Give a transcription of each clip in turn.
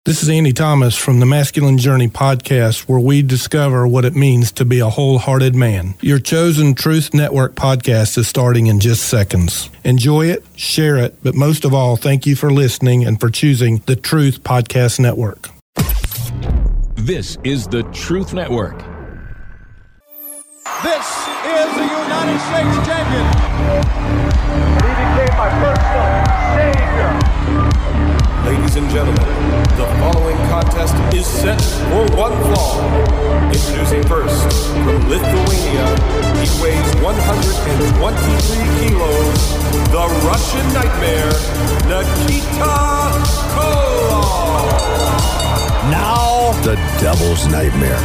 This is Andy Thomas from the Masculine Journey podcast, where we discover what it means to be a wholehearted man. Your chosen Truth Network podcast is starting in just seconds. Enjoy it, share it, but most of all, thank you for listening and for choosing the Truth Podcast Network. This is the Truth Network. This is the United States champion. He became my personal savior. Ladies and gentlemen, the following contest is set for one fall. Introducing first, from Lithuania, he weighs 123 kilos, the Russian Nightmare, Nikita Koloff. Now, the Devil's Nightmare.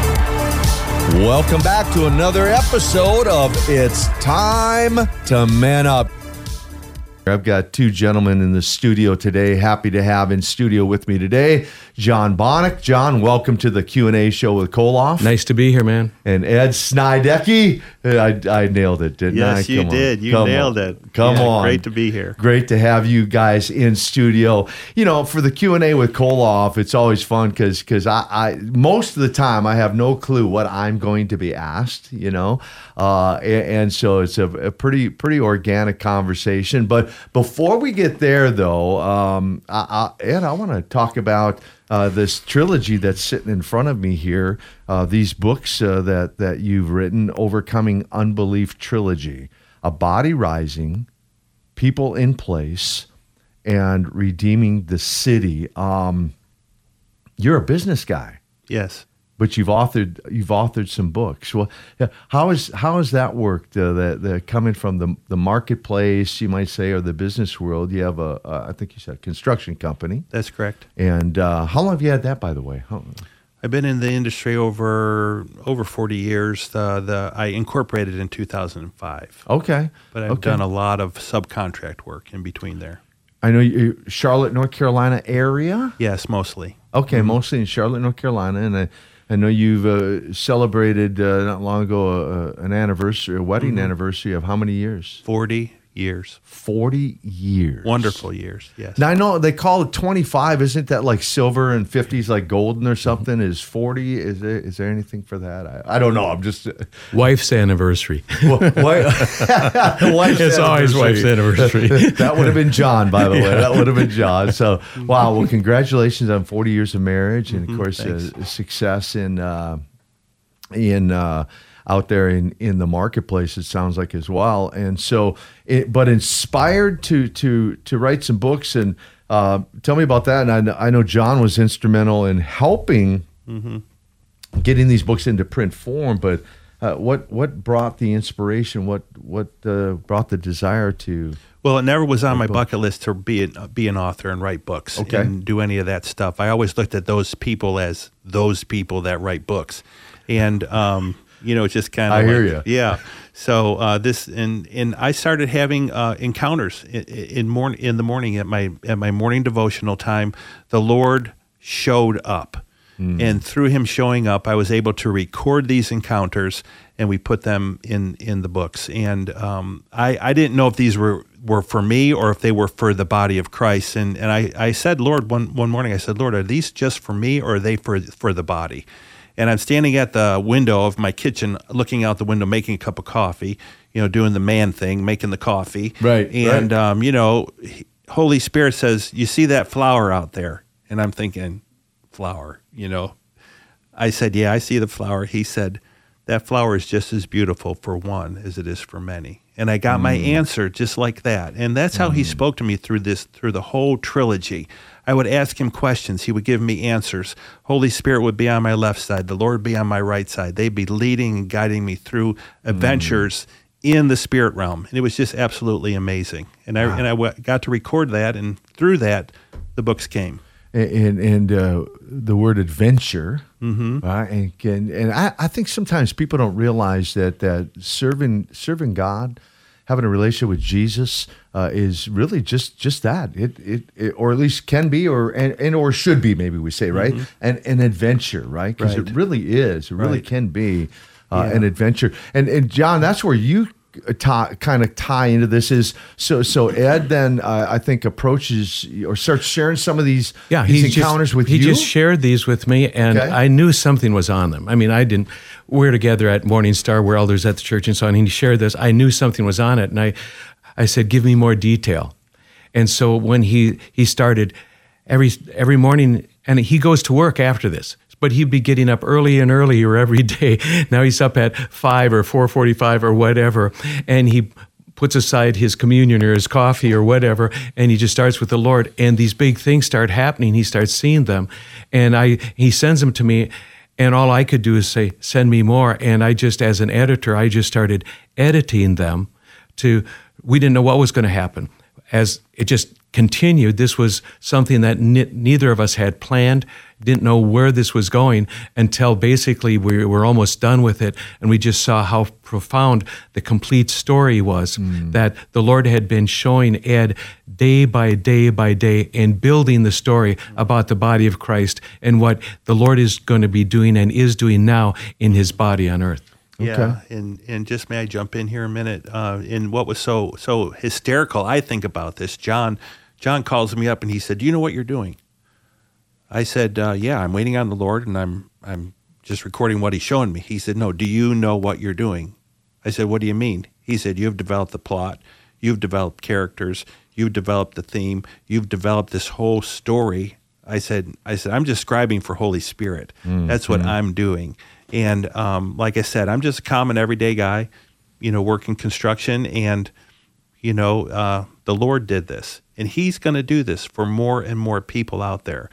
Welcome back to another episode of It's Time to Man Up. I've got two gentlemen in the studio today. Happy to have in studio with me today, John Bonnick. John, welcome to the Q&A show with Koloff. Nice to be here, man. And Ed Snidecki. I nailed it, didn't I? Yes, you did. You nailed it. Come on. Great to be here. Great to have you guys in studio. You know, for the Q&A with Koloff, it's always fun because I most of the time I have no clue what I'm going to be asked, you know. And so it's a pretty organic conversation. But before we get there, though, Ed, I want to talk about this trilogy that's sitting in front of me here. These books that you've written, Overcoming Unbelief Trilogy, A Body Rising, People in Place, and Redeeming the City. You're a business guy. Yes. But you've authored some books. Well, how has that worked? The coming from the marketplace, you might say, or the business world. You have I think you said a construction company. That's correct. And how long have you had that, by the way? I've been in the industry over 40 years. I incorporated in 2005. Okay. But I've done a lot of subcontract work in between there. I know you, Charlotte, North Carolina area? Yes, mostly. Okay, mostly in Charlotte, North Carolina, and I know you've celebrated not long ago an anniversary, a wedding anniversary of how many years? 40 years. 40 years. Wonderful years, yes. Now, I know they call it 25. Isn't that like silver and 50 is like golden or something? Is 40? Is there anything for that? I don't know. I'm just... Wife's anniversary. Wife's It's always wife's anniversary. That would have been John, by the way. That would have been John. So, wow. Well, congratulations on 40 years of marriage and, of course, success in out there in the marketplace, it sounds like, as well. And so, but inspired to write some books. And tell me about that. And I know John was instrumental in helping getting these books into print form. But what brought the inspiration? What brought the desire to? Well, it never was on my bucket list to be an author and write books and do any of that stuff. I always looked at those people as those people that write books. And it's just kind of. I hear you. Yeah. So and I started having encounters in the morning at my morning devotional time. The Lord showed up, and through Him showing up, I was able to record these encounters, and we put them in the books. And I didn't know if these were for me or if they were for the body of Christ. And I said, Lord, one morning I said, Lord, are these just for me or are they for the body? And I'm standing at the window of my kitchen, looking out the window, making a cup of coffee, doing the man thing, making the coffee. Right. And, Holy Spirit says, you see that flower out there? And I'm thinking, flower, I said, yeah, I see the flower. He said, that flower is just as beautiful for one as it is for many. And I got my answer just like that. And that's how He spoke to me through the whole trilogy. I would ask Him questions. He would give me answers. Holy Spirit would be on my left side. The Lord would be on my right side. They'd be leading and guiding me through adventures in the spirit realm. And it was just absolutely amazing. And I got to record that, and through that, the books came. And the word adventure, right? And I think sometimes people don't realize that serving God, having a relationship with Jesus, is really just that. It or at least can be, or should be, maybe we say, right? And an adventure, right? Because it really is. It really can be an adventure. And John, that's where you kind of tie into this is so Ed then I think approaches or starts sharing some of these encounters with you. He just shared these with me, and Okay. I knew something was on them. I mean, we're together at Morning Star, we're elders at the church and so on, and he shared this. I knew something was on it, and I said, give me more detail. And so when he started every morning, and he goes to work after this, but he'd be getting up early and earlier every day. Now he's up at 5 or 4:45 or whatever, and he puts aside his communion or his coffee or whatever, and he just starts with the Lord, and these big things start happening. He starts seeing them, and he sends them to me, and all I could do is say, send me more. And I just, as an editor, I just started editing them we didn't know what was going to happen. As it just continued, this was something that neither of us had planned, didn't know where this was going until basically we were almost done with it, and we just saw how profound the complete story was, that the Lord had been showing Ed day by day by day and building the story about the body of Christ and what the Lord is going to be doing and is doing now in his body on earth. Yeah, and just may I jump in here a minute? In what was so hysterical, I think about this. John calls me up and he said, "Do you know what you're doing?" I said, "Yeah, I'm waiting on the Lord, and I'm just recording what He's showing me." He said, "No, do you know what you're doing?" I said, "What do you mean?" He said, "You've developed the plot, you've developed characters, you've developed the theme, you've developed this whole story." I said, "I'm just scribing for Holy Spirit. That's what I'm doing." And like I said, I'm just a common everyday guy, working construction, and the Lord did this, and He's going to do this for more and more people out there.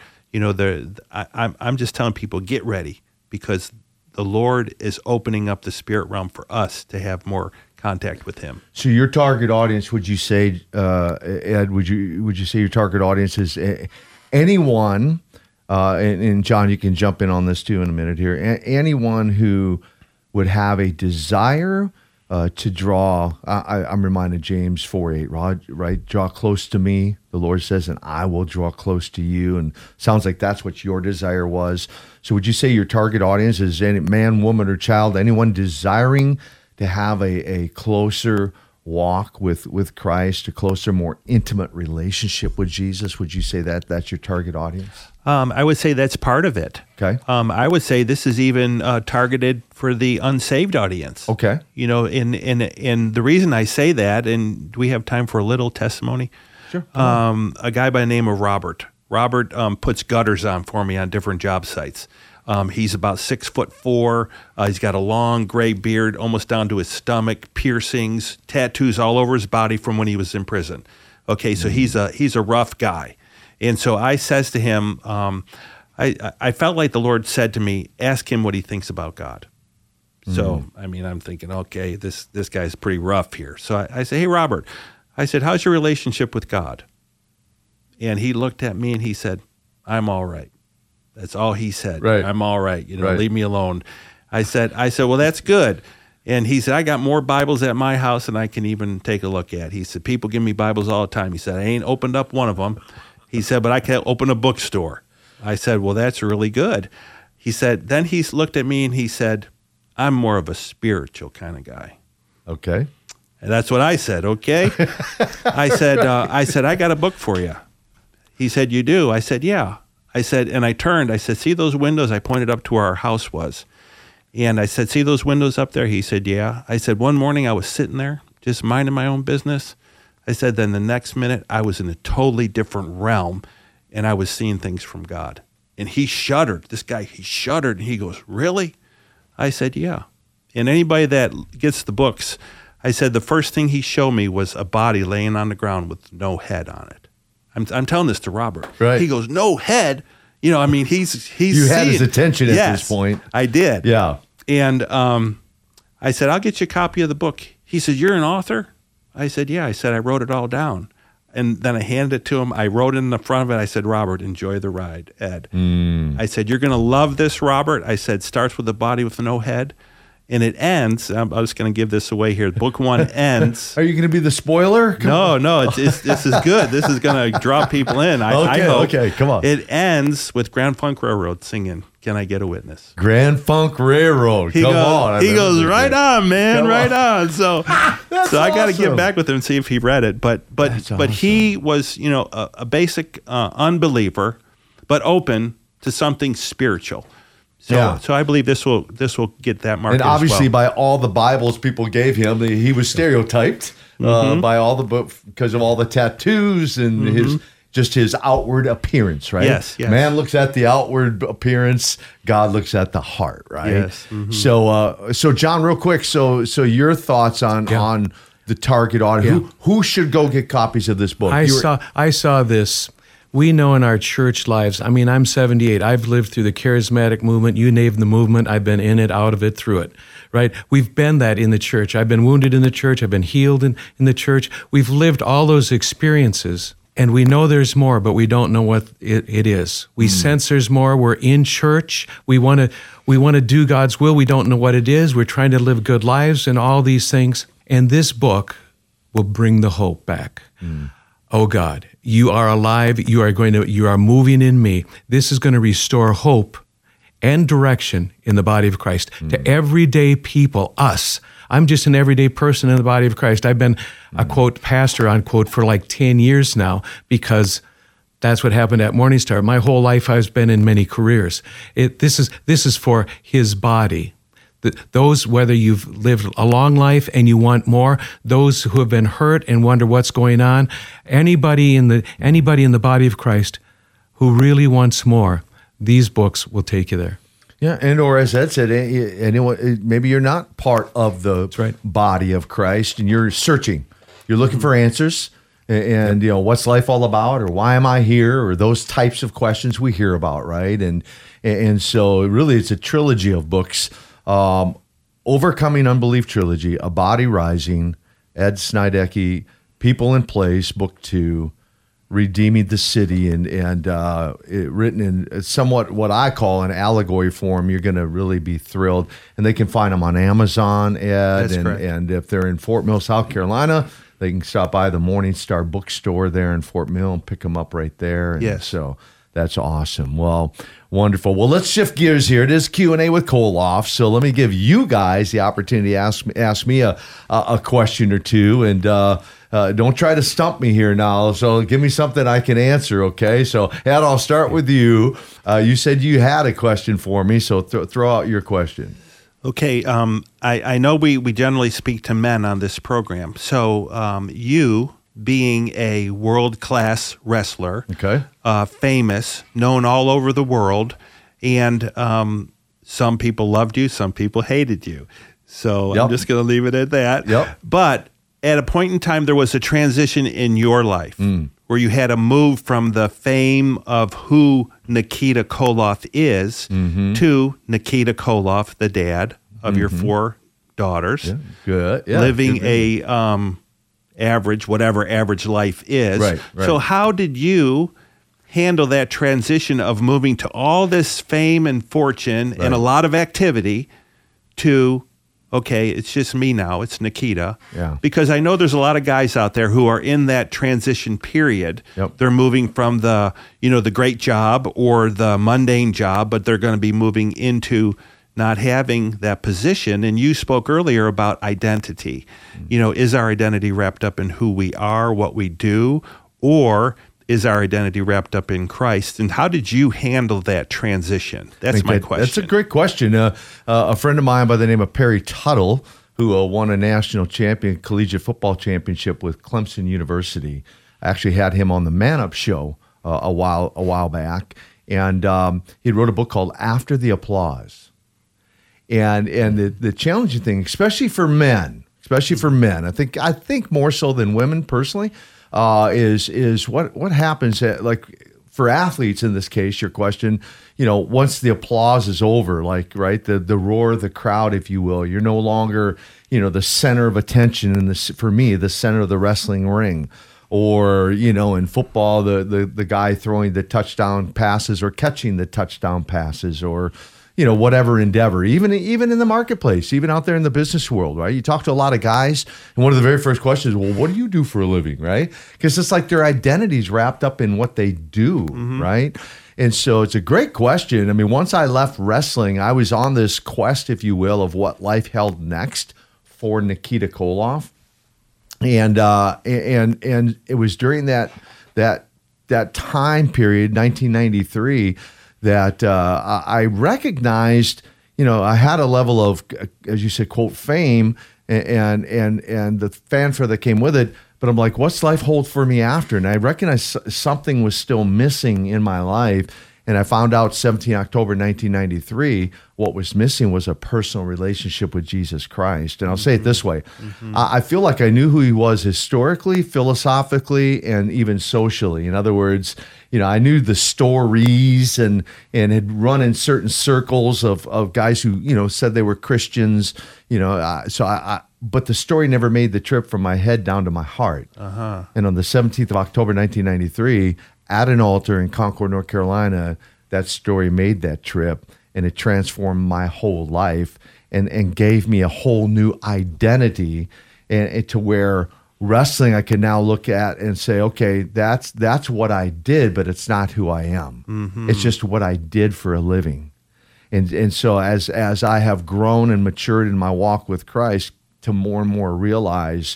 I'm just telling people, get ready, because the Lord is opening up the spirit realm for us to have more contact with Him. So your target audience, would you say, Ed? Would you say your target audience is anyone? And John, you can jump in on this too in a minute here. Anyone who would have a desire to draw, I'm reminded James 4:8, right? Draw close to me, the Lord says, and I will draw close to you. And sounds like that's what your desire was. So would you say your target audience is any man, woman, or child, anyone desiring to have a closer walk with Christ, a closer, more intimate relationship with Jesus? Would you say that's your target audience? I would say that's part of it. Okay. I would say this is even targeted for the unsaved audience. Okay. And the reason I say that, and do we have time for a little testimony? Sure. A guy by the name of Robert. Robert puts gutters on for me on different job sites. He's about 6'4". He's got a long gray beard, almost down to his stomach, piercings, tattoos all over his body from when he was in prison. Okay, so he's a rough guy. And so I says to him, I felt like the Lord said to me, ask him what he thinks about God. So, I'm thinking, okay, this guy's pretty rough here. So I say, hey, Robert, I said, how's your relationship with God? And he looked at me and he said, I'm all right. That's all he said. Right. I'm all right. Right. Leave me alone. I said, well, that's good. And he said, I got more Bibles at my house than I can even take a look at. He said, people give me Bibles all the time. He said, I ain't opened up one of them. He said, but I can open a bookstore. I said, well, that's really good. He said, then he looked at me and he said, I'm more of a spiritual kind of guy. Okay. And that's what I said, okay? I said, I got a book for you. He said, you do? I said, yeah. I said, and I turned, I said, see those windows? I pointed up to where our house was. And I said, see those windows up there? He said, yeah. I said, one morning I was sitting there, just minding my own business. I said, then the next minute I was in a totally different realm and I was seeing things from God. And he shuddered. This guy, he shuddered and he goes, really? I said, yeah. And anybody that gets the books, I said, the first thing he showed me was a body laying on the ground with no head on it. I'm telling this to Robert. Right. He goes, no head? He's You had his attention at this point. I did. Yeah. And I said, I'll get you a copy of the book. He said, you're an author? I said, yeah. I said, I wrote it all down. And then I handed it to him. I wrote it in the front of it. I said, Robert, enjoy the ride, Ed. I said, you're going to love this, Robert. I said, starts with a body with no head. And it ends, I was going to give this away here. Book one ends. Are you going to be the spoiler? No, this is good. This is going to draw people in. I hope. Okay, come on. It ends with Grand Funk Railroad singing, Can I get a witness? Grand Funk Railroad. He Come goes, on. He goes, right on, man, Come right on. on. So I got to get back with him and see if he read it. But he was, a basic unbeliever, but open to something spiritual. So I believe this will get that mark. And obviously, by all the Bibles people gave him, he was stereotyped by all the books because of all the tattoos and his outward appearance, right? Yes. Man looks at the outward appearance. God looks at the heart, right? Yes. So John, real quick. So your thoughts on the target audience? Who should go get copies of this book? I saw this. We know in our church lives, I mean, I'm 78. I've lived through the charismatic movement. You name the movement. I've been in it, out of it, through it, right? We've been that in the church. I've been wounded in the church. I've been healed in the church. We've lived all those experiences, and we know there's more, but we don't know what it is. We sense there's more. We're in church. We want to do God's will. We don't know what it is. We're trying to live good lives and all these things. And this book will bring the hope back. Oh God, you are alive. You are moving in me. This is going to restore hope and direction in the body of Christ to everyday people, us. I'm just an everyday person in the body of Christ. I've been a quote pastor, unquote, for like 10 years now because that's what happened at Morning Star. My whole life I've been in many careers. This is for his body. Those, whether you've lived a long life and you want more, those who have been hurt and wonder what's going on, anybody in the body of Christ who really wants more, these books will take you there. Yeah, and or as Ed said, anyone, maybe you're not part of the body of Christ and you're searching. You're looking for answers and what's life all about, or why am I here, or those types of questions we hear about, right? And so really it's a trilogy of books. Overcoming Unbelief trilogy, A Body Rising, Ed Snidecki, People in Place, Book 2, Redeeming the City, and written in somewhat what I call an allegory form. You're going to really be thrilled. And they can find them on Amazon, Ed. And if they're in Fort Mill, South Carolina, they can stop by the Morning Star bookstore there in Fort Mill and pick them up right there. And so that's awesome. Well, wonderful. Well, let's shift gears here. It is Q&A with Koloff. So let me give you guys the opportunity to ask me a question or two. And don't try to stump me here now. So give me something I can answer, okay? So, Ed, I'll start with you. You said you had a question for me, so throw out your question. Okay. I know we generally speak to men on this program. So you, being a world-class wrestler, famous, known all over the world, and some people loved you, some people hated you. So I'm just going to leave it at that. But at a point in time, there was a transition in your life where you had to move from the fame of who Nikita Koloff is to Nikita Koloff, the dad of your 4 daughters, living a average, whatever average life is. Right. So how did you handle that transition of moving to all this fame and fortune and a lot of activity to, okay, it's just me now, it's Nikita? Because I know there's a lot of guys out there who are in that transition period. They're moving from the, the great job or the mundane job, but they're going to be moving into not having that position. And you spoke earlier about identity. Is our identity wrapped up in who we are, what we do, or is our identity wrapped up in Christ? And how did you handle that transition? That's my question. That's a great question. A friend of mine by the name of Perry Tuttle, who won a national collegiate football championship with Clemson University, I actually had him on the Man Up show a while back, and he wrote a book called After the Applause. And the challenging thing, especially for men, I think more so than women personally, is what happens for athletes in this case. Your question, once the applause is over, the roar of the crowd, if you will, you're no longer the center of attention, and for me the center of the wrestling ring. Or, in football, the guy throwing the touchdown passes or catching the touchdown passes, or whatever endeavor, even in the marketplace, even out there in the business world, right? You talk to a lot of guys, and one of the very first questions is, well, what do you do for a living, right? Because it's like their identity's wrapped up in what they do, right? And so it's a great question. I mean, once I left wrestling, I was on this quest, if you will, of what life held next for Nikita Koloff. And it was during that time period, 1993, that I recognized, I had a level of, as you said, quote, fame and the fanfare that came with it. But I'm like, what's life hold for me after? And I recognized something was still missing in my life. And I found out 17 October 1993, what was missing was a personal relationship with Jesus Christ. And I'll say it this way. I feel like I knew who he was historically, philosophically, and even socially. In other words, I knew the stories and had run in certain circles of guys who, said they were Christians, but the story never made the trip from my head down to my heart. And on the 17th of October, 1993, at an altar in Concord, North Carolina, that story made that trip, and it transformed my whole life and gave me a whole new identity, and to where wrestling I can now look at and say, okay, that's what I did, but it's not who I am. It's just what I did for a living. And so as I have grown and matured in my walk with Christ, to more and more realize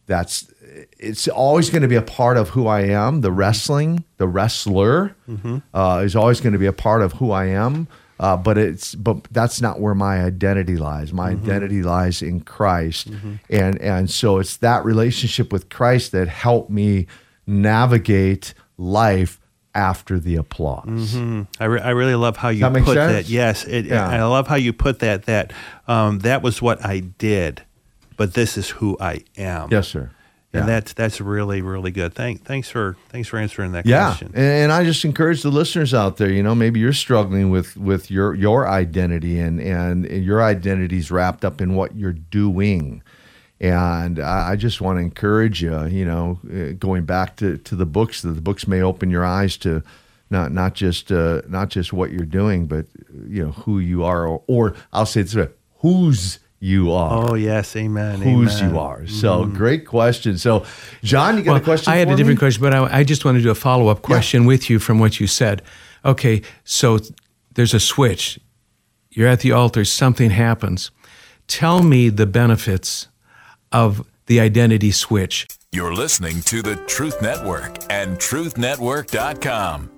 it's always going to be a part of who I am. The wrestling, the wrestler, is always going to be a part of who I am. But that's not where my identity lies. My identity lies in Christ, and so it's that relationship with Christ that helped me navigate life after the applause. I really love how you put that. Yes, I love how you put that. That was what I did, but this is who I am. Yes, sir. And that's really, really good. Thanks for answering that yeah. question. And I just encourage the listeners out there, maybe you're struggling with your identity and your identity's wrapped up in what you're doing. And I just want to encourage you, going back to the books, that the books may open your eyes to not just what you're doing, but who you are, or I'll say this way, whose you are. Oh, yes. Amen. Whose you are. So great question. So, John, you got a question? I had for a different me? question, but I just want to do a follow-up question with you from what you said. Okay, so there's a switch. You're at the altar, something happens. Tell me the benefits of the identity switch. You're listening to the Truth Network and truthnetwork.com.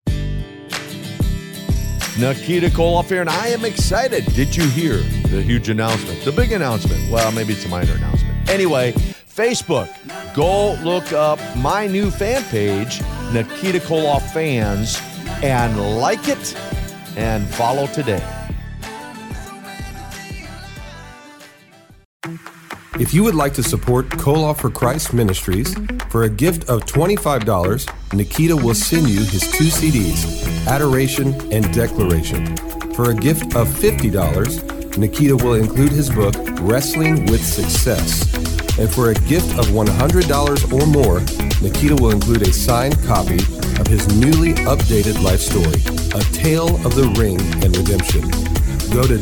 Nikita Koloff here, and I am excited. Did you hear the huge announcement? The big announcement. Well, maybe it's a minor announcement. Anyway, Facebook. Go look up my new fan page, Nikita Koloff Fans, and like it and follow today. If you would like to support Koloff for Christ Ministries, for a gift of $25, Nikita will send you his 2 CDs, Adoration and Declaration. For a gift of $50, Nikita will include his book, Wrestling with Success. And for a gift of $100 or more, Nikita will include a signed copy of his newly updated life story, A Tale of the Ring and Redemption. Go to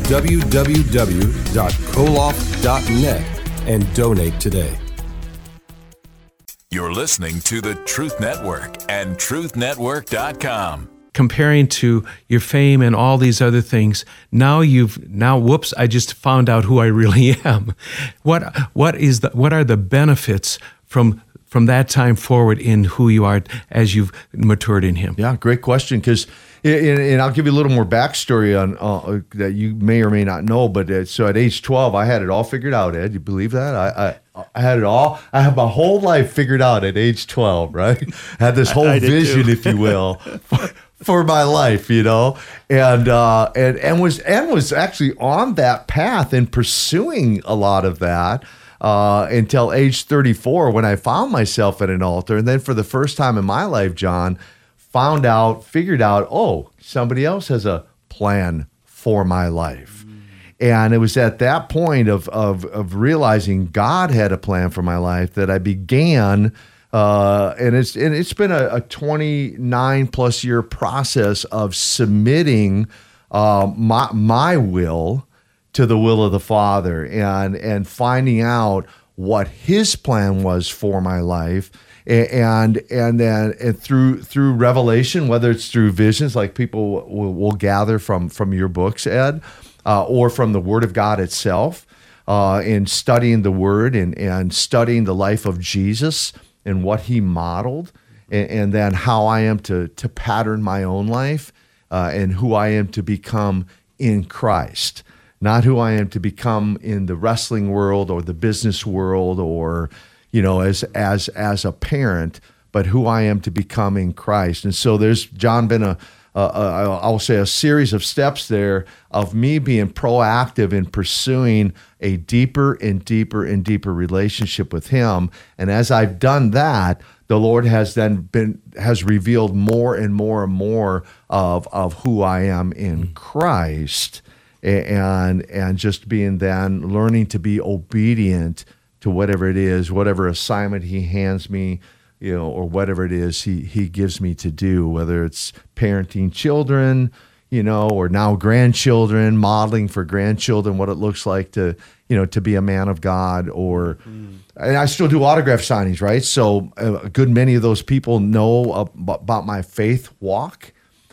www.koloff.net and donate today. You're listening to the Truth Network and truthnetwork.com. Comparing to your fame and all these other things, whoops, I just found out who I really am. What are the benefits from that time forward in who you are as you've matured in Him? Yeah, great question, because and I'll give you a little more backstory on that you may or may not know. But so at age 12, I had it all figured out. Ed, you believe that? I had it all. I have my whole life figured out at age 12. Right? I had this whole vision, if you will, for my life. And was actually on that path and pursuing a lot of that. Until age 34, when I found myself at an altar, and then for the first time in my life, John, figured out, oh, somebody else has a plan for my life. And it was at that point of realizing God had a plan for my life that I began, and it's been a 29 plus year process of submitting my will to the will of the Father, and finding out what His plan was for my life, And then through revelation, whether it's through visions, like people will gather from your books, Ed, or from the Word of God itself, in studying the Word and studying the life of Jesus and what He modeled, and then how I am to pattern my own life, and who I am to become in Christ, not who I am to become in the wrestling world or the business world, or as a parent, but who I am to become in Christ. And so there's, John, been I will say a series of steps there of me being proactive in pursuing a deeper and deeper and deeper relationship with Him. And as I've done that, the Lord has revealed more and more and more of who I am in Christ, and just being then learning to be obedient to whatever it is, whatever assignment He hands me, or whatever it is he gives me to do, whether it's parenting children, or now grandchildren, modeling for grandchildren what it looks like to be a man of God, or and I still do autograph signings, right? So a good many of those people know about my faith walk.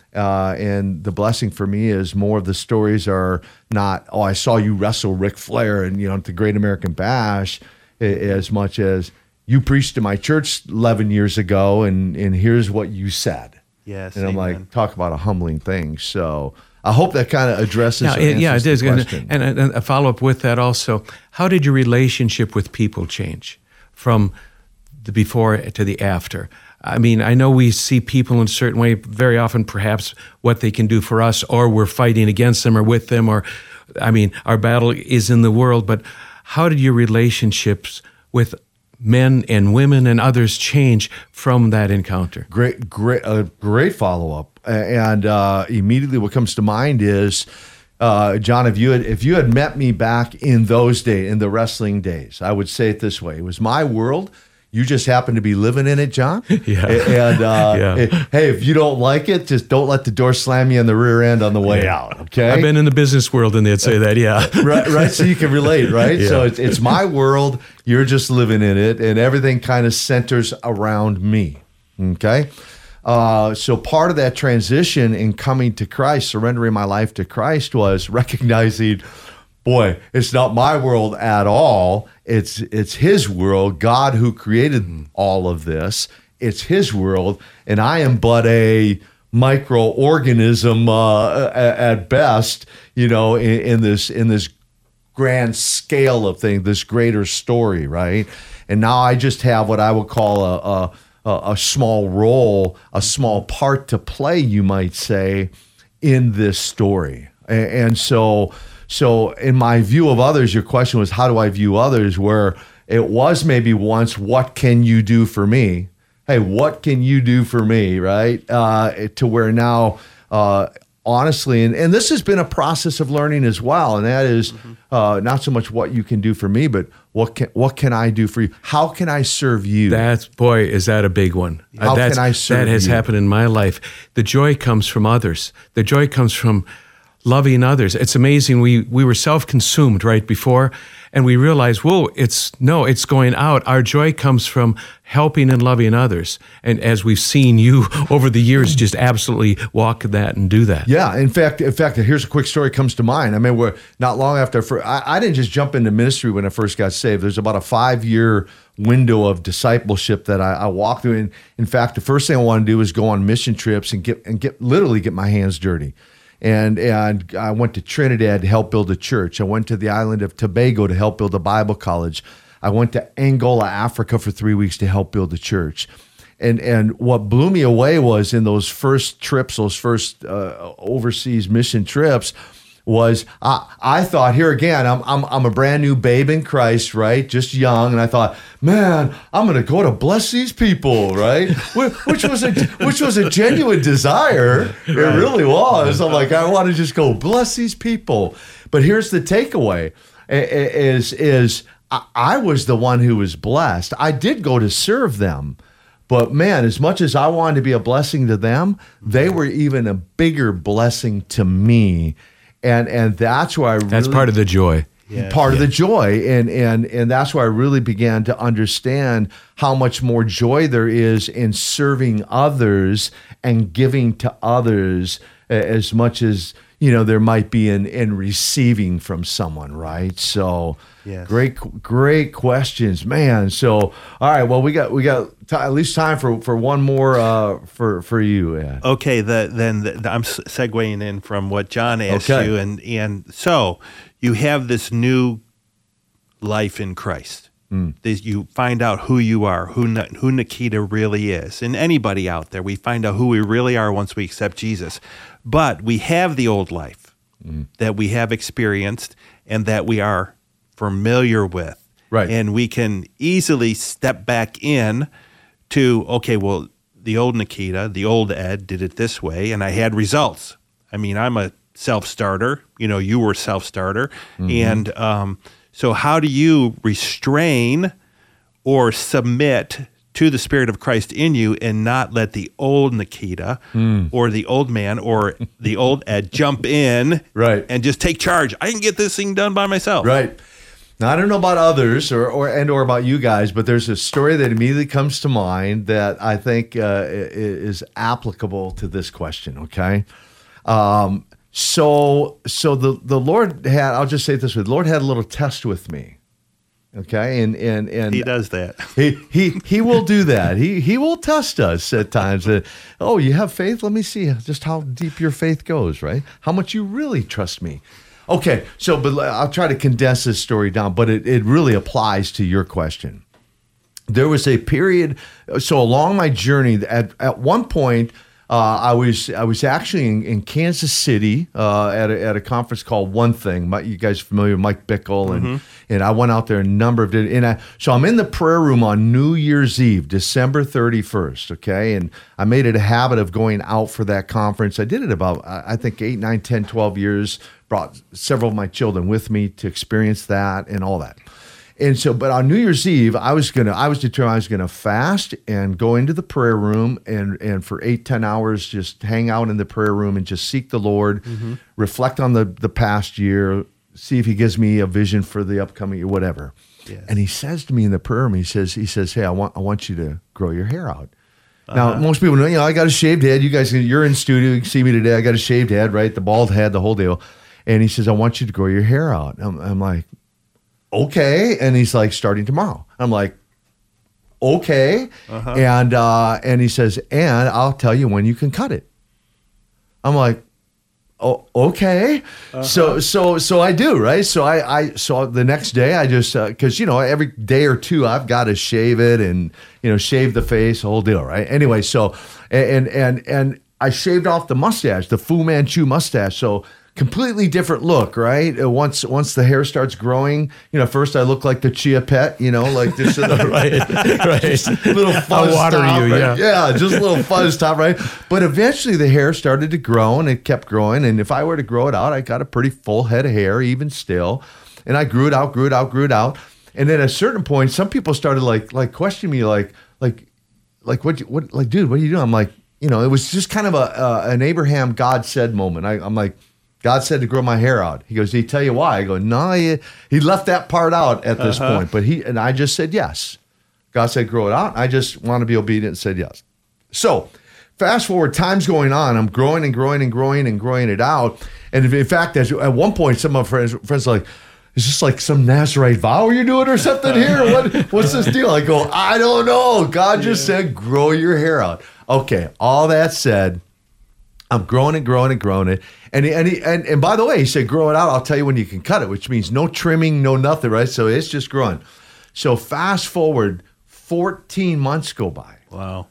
And the blessing for me is more of the stories are not, I saw you wrestle Ric Flair and at the Great American Bash, as much as you preached to my church 11 years ago, and here's what you said. Yes, and I'm amen. like, talk about a humbling thing. So I hope that kind of addresses. It is. The and a follow up with that also. How did your relationship with people change from the before to the after? I mean, I know we see people in a certain way, very often perhaps what they can do for us, or we're fighting against them or with them, or, our battle is in the world. But how did your relationships with men and women and others change from that encounter? Great follow-up. And immediately what comes to mind is, John, if you had met me back in those days, in the wrestling days, I would say it this way. It was my world. You just happen to be living in it, John. Yeah. And hey, if you don't like it, just don't let the door slam you in the rear end on the way out. Okay. I've been in the business world, and they'd say that. Yeah. right. So you can relate, right? Yeah. So it's my world. You're just living in it, and everything kind of centers around me. Okay. So part of that transition in coming to Christ, surrendering my life to Christ, was recognizing, boy, it's not my world at all. It's His world, God who created all of this. It's His world, and I am but a microorganism at best, in this grand scale of things, this greater story, right? And now I just have what I would call a small role, a small part to play, you might say, in this story. And so in my view of others, your question was, how do I view others? Where it was maybe once, what can you do for me? Hey, what can you do for me, right? To where now, honestly, and this has been a process of learning as well, and that is not so much what you can do for me, but what can I do for you? How can I serve you? Is that a big one? How can I serve you? That has happened in my life. The joy comes from others. The joy comes from loving others. It's amazing. We were self-consumed right before, and we realized, it's going out. Our joy comes from helping and loving others. And as we've seen you over the years, just absolutely walk that and do that. Yeah. In fact, here's a quick story comes to mind. I mean, we're not long after, I didn't just jump into ministry when I first got saved. There's about a 5-year window of discipleship that I walked through. And in fact, the first thing I wanted to do was go on mission trips and get my hands dirty. And I went to Trinidad to help build a church. I went to the island of Tobago to help build a Bible college. I went to Angola, Africa for 3 weeks to help build a church. And what blew me away was in those first trips, those first overseas mission trips, was I thought, here again, I'm a brand new babe in Christ, right? Just young, and I thought, man, I'm going to go to bless these people, right? which was a genuine desire. It really was. I'm like, I want to just go bless these people. But here's the takeaway: is I was the one who was blessed. I did go to serve them. But man, as much as I wanted to be a blessing to them, they were even a bigger blessing to me. And that's where that's part of the joy. part of the joy. And that's where I really began to understand how much more joy there is in serving others and giving to others as much as, there might be in receiving from someone, right? So great questions, man. So, all right, well, we got at least time for one more for you, Ed. Okay, I'm segueing in from what John asked you, and so you have this new life in Christ. You find out who you are, who Nikita really is, and anybody out there, we find out who we really are once we accept Jesus. But we have the old life that we have experienced and that we are familiar with. Right. And we can easily step back in to, okay, well, the old Nikita, the old Ed did it this way, and I had results. I mean, I'm a self-starter. You were self-starter. And so how do you restrain or submit to the Spirit of Christ in you and not let the old Nikita or the old man or the old Ed jump in and just take charge? I can get this thing done by myself. Right. Now, I don't know about others or about you guys, but there's a story that immediately comes to mind that I think is applicable to this question, okay? So the Lord had, I'll just say it this way, the Lord had a little test with me. Okay, and he does that. He will do that. He will test us at times. Oh, you have faith? Let me see just how deep your faith goes, right? How much you really trust me. Okay, but I'll try to condense this story down, but it really applies to your question. There was a period, so along my journey, at one point, I was actually in Kansas City at a conference called One Thing. You guys are familiar with Mike Bickle, and I went out there a number of days. So I'm in the prayer room on New Year's Eve, December 31st, okay? And I made it a habit of going out for that conference. I did it about, I think, 8, 9, 10, 12 years, brought several of my children with me to experience that and all that. And so, but on New Year's Eve, I was determined I was gonna fast and go into the prayer room and for 8-10 hours just hang out in the prayer room and just seek the Lord, reflect on the past year, see if He gives me a vision for the upcoming year, whatever. Yes. And He says to me in the prayer room, He says, "Hey, I want you to grow your hair out." Now, most people know, I got a shaved head. You guys, you're in studio, you can see me today. I got a shaved head, right? The bald head, the whole deal. And He says, "I want you to grow your hair out." I'm like, okay. And He's like, starting tomorrow. I'm like, okay. And He says, and I'll tell you when you can cut it. I'm like, oh, okay. So I do, right? So the next day I just, cause every day or two I've got to shave it and, shave the face, whole deal, right? Anyway, so, and I shaved off the mustache, the Fu Manchu mustache. So completely different look, right? Once the hair starts growing, first I look like the Chia Pet, like this right. Just little fuzz top, right? Yeah, just a little fuzz top, right? But eventually the hair started to grow and it kept growing. And if I were to grow it out, I got a pretty full head of hair, even still. And I grew it out. And then at a certain point, some people started like questioning me, like, dude, what are you doing? I'm like, it was just kind of an Abraham God said moment. I'm like, God said to grow my hair out. He goes, did He tell you why? I go, no, he left that part out at this point. But I just said yes. God said grow it out. I just want to be obedient and said yes. So fast forward, time's going on. I'm growing it out. And in fact, at one point, some of my friends are like, is this like some Nazarite vow you're doing or something here? What's this deal? I go, I don't know. God just said grow your hair out. Okay, all that said, I'm growing it. And by the way, He said, grow it out. I'll tell you when you can cut it, which means no trimming, no nothing, right? So it's just growing. So fast forward, 14 months go by. Wow.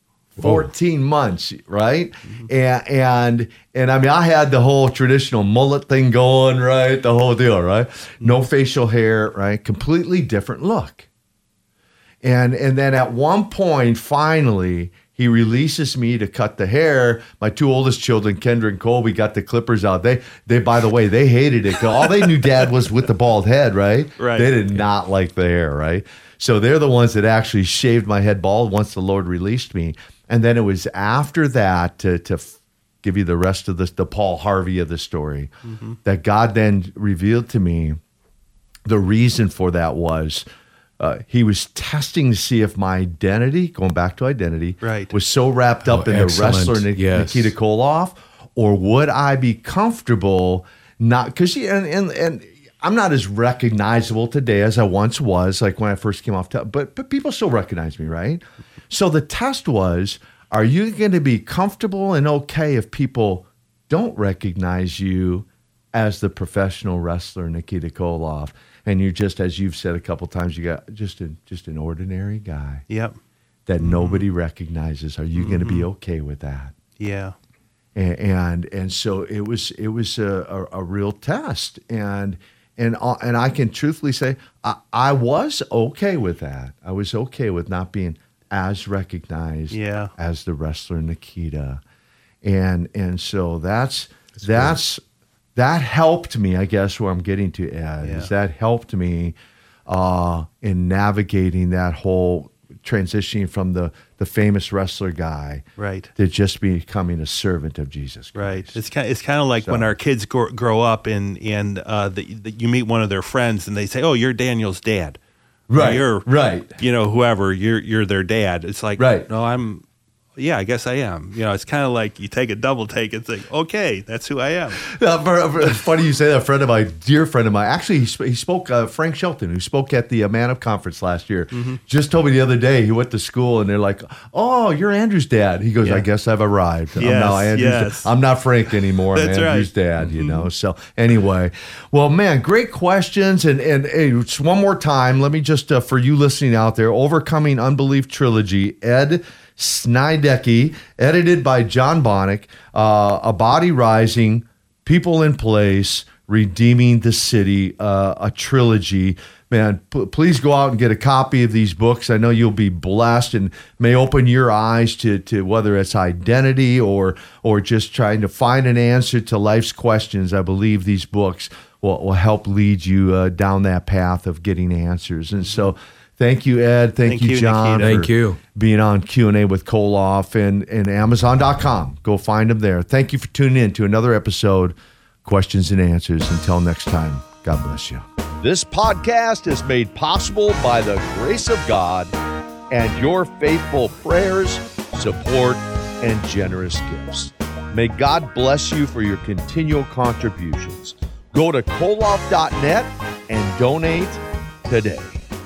14 months, right? And I mean, I had the whole traditional mullet thing going, right? The whole deal, right? No facial hair, right? Completely different look. And then at one point, finally, He releases me to cut the hair. My two oldest children, Kendra and Colby, got the clippers out. They by the way, they hated it. All they knew Dad was with the bald head, right? Right. They did not like the hair, right? So they're the ones that actually shaved my head bald once the Lord released me. And then it was after that, to give you the rest of the Paul Harvey of the story, that God then revealed to me the reason for that was he was testing to see if my identity, going back to identity, was so wrapped up in excellent. the wrestler Nikita Koloff, or would I be comfortable not, because and I'm not as recognizable today as I once was, like when I first came off, but people still recognize me, right? So the test was, are you going to be comfortable and okay if people don't recognize you as the professional wrestler Nikita Koloff, and you're just, as you've said a couple times, you got just an ordinary guy. Yep. That nobody recognizes. Are you going to be okay with that? Yeah. And so it was a real test, and I can truthfully say I was okay with that. I was okay with not being as recognized as the wrestler Nikita, and so that helped me, I guess, where I'm getting to, Ed, is that helped me in navigating that whole transitioning from the famous wrestler guy to just becoming a servant of Jesus Christ. Right. It's kind of like when our kids grow up and you meet one of their friends and they say, "Oh, you're Daniel's dad." Right. You're whoever, you're their dad. It's like, no, I guess I am. It's kind of like you take a double take and think, okay, that's who I am. It's funny you say that. A friend of mine, dear friend of mine, actually he spoke, Frank Shelton, who spoke at the Man Up Conference last year, just told me the other day, he went to school and they're like, "Oh, you're Andrew's dad." He goes, "I guess I've arrived. I'm not Frank anymore. I'm Andrew's dad," So anyway, well, man, great questions. And hey, just one more time, let me just, for you listening out there, Overcoming Unbelief Trilogy, Ed Snidecki, edited by John Bonnick, A Body Rising, People in Place, Redeeming the City, a trilogy. Man, please go out and get a copy of these books. I know you'll be blessed and may open your eyes to whether it's identity or just trying to find an answer to life's questions. I believe these books will help lead you down that path of getting answers. And so thank you, Ed. Thank you, John. Thank you. Being on Q&A with Koloff and Amazon.com. Go find them there. Thank you for tuning in to another episode, Questions and Answers. Until next time, God bless you. This podcast is made possible by the grace of God and your faithful prayers, support, and generous gifts. May God bless you for your continual contributions. Go to Koloff.net and donate today.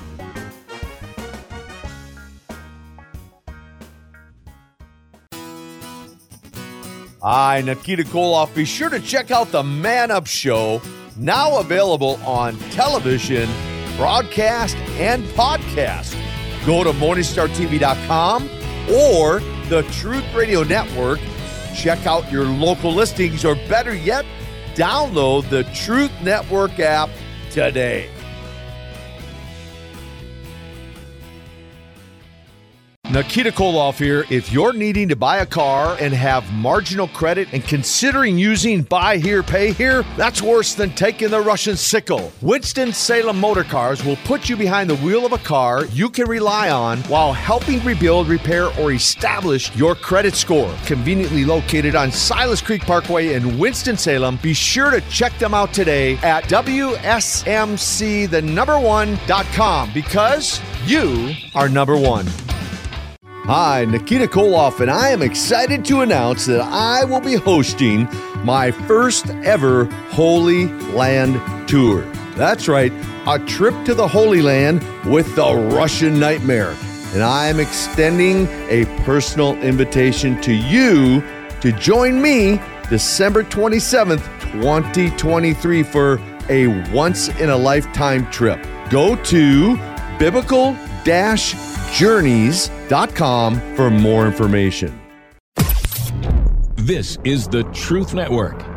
Hi, Nikita Koloff. Be sure to check out the Man Up Show, now available on television, broadcast, and podcast. Go to MorningstarTV.com or the Truth Radio Network. Check out your local listings, or better yet, download the Truth Network app today. Nikita Koloff here. If you're needing to buy a car and have marginal credit and considering using buy here, pay here, that's worse than taking the Russian sickle. Winston-Salem Motor Cars will put you behind the wheel of a car you can rely on while helping rebuild, repair, or establish your credit score. Conveniently located on Silas Creek Parkway in Winston-Salem, be sure to check them out today at WSMC1.com, because you are number one. Hi, Nikita Koloff, and I am excited to announce that I will be hosting my first ever Holy Land tour. That's right, a trip to the Holy Land with the Russian Nightmare. And I am extending a personal invitation to you to join me December 27th, 2023 for a once-in-a-lifetime trip. Go to biblical-journeys.com for more information. This is the Truth Network.